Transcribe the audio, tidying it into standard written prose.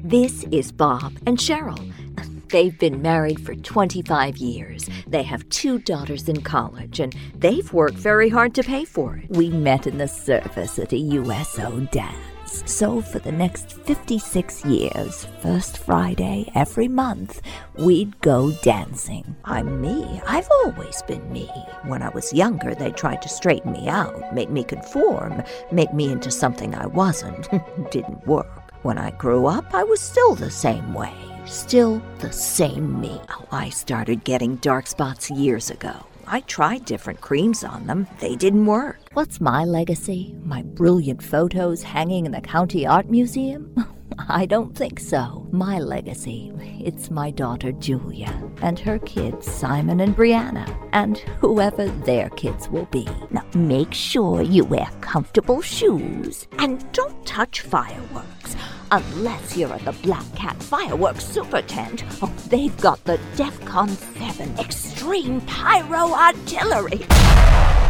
This is Bob and Cheryl. They've been married for 25 years. They have 2 daughters in college, and they've worked very hard to pay for it. We met in the service at a USO dance. So for the next 56 years, first Friday every month, we'd go dancing. I'm me. I've always been me. When I was younger, they tried to straighten me out, make me conform, make me into something I wasn't. Didn't work. When I grew up, I was still the same way. Still the same me. Oh, I started getting dark spots years ago. I tried different creams on them. They didn't work. What's my legacy? My brilliant photos hanging in the County Art Museum? I don't think so. My legacy, it's my daughter Julia and her kids Simon and Brianna and whoever their kids will be. Now make sure you wear comfortable shoes and don't touch fireworks. Unless you're at the Black Cat Fireworks Super Tent. Oh, they've got the DEFCON 7 Extreme Pyro Artillery.